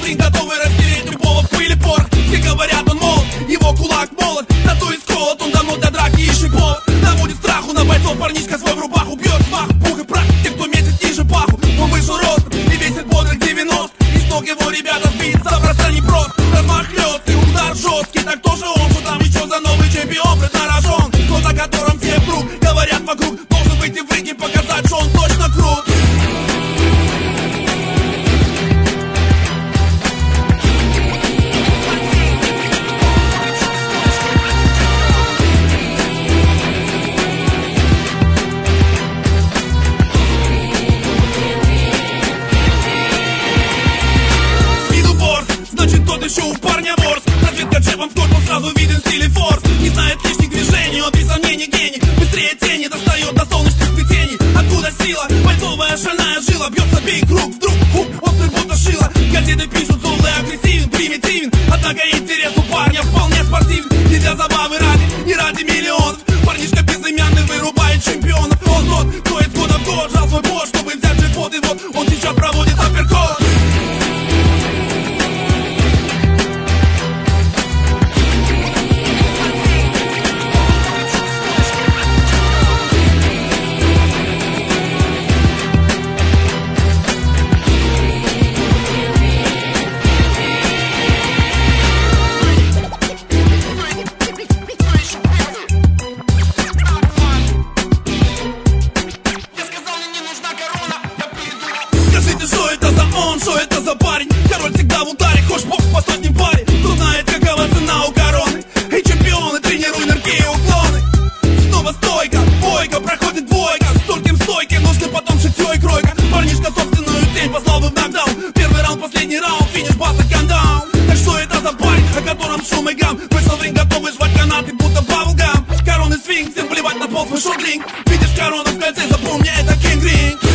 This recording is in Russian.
парень, готовый растереть любого в пыль и порох. Все говорят, он молод, его кулак молот, тату из колот, он давно для драки ищет повод. Наводит страху на бойцов, парнишка свой в рубаху бьет смах, пух и прах, те, кто метит ниже паху. Он вышел ростом и весит бодрых 90, и с ног его ребята сбиться просто непросто. Размах хлёсткий, удар жесткий, так кто же он, что там еще за новый чемпион преднарожен? Тот, о котором все вдруг говорят вокруг, должен выйти в ринг и показать, что он точно крут. Еще у парня ворс, разведка джебом в корпус, сразу виден стиль и форс. Не знает лишних движений, он без сомнений гений. Быстрее тени достает до солнечных сплетений. Откуда сила? Бойцовая шальная жила. Бьется бей круг, вдруг хук, острый будто шила. Газеты пишут, злой, агрессивен, примитивен. Однако интерес у парня вполне спортивен. Не для забавы ради, не ради миллионов. Парнишка безымянный вырубает чемпионов. Он тот, кто из года в год жал свой бот, чтобы взять джекпот. И вот он сейчас проводит апперкот. Что это за парень? Король всегда в ударе, хочешь бокс по сотням паре. Кто знает, какова цена у короны? Эй, чемпионы, тренируй нырки и уклоны. Снова стойка, бойка, проходит двойка. Стольким стойки, нужно потом шитьё и кройка. Парнишка собственную тень послал бы в нокдаун. Первый раунд, последний раунд, финиш, баса, кандаун. Так что это за парень, о котором шум и гам? Вышел в ринг, готовый жевать канаты, будто баблгам. Короны свинг, всем плевать на пол, свой шоу-дринг. Видишь корону в кольце, запомни, это Кинг Ринг.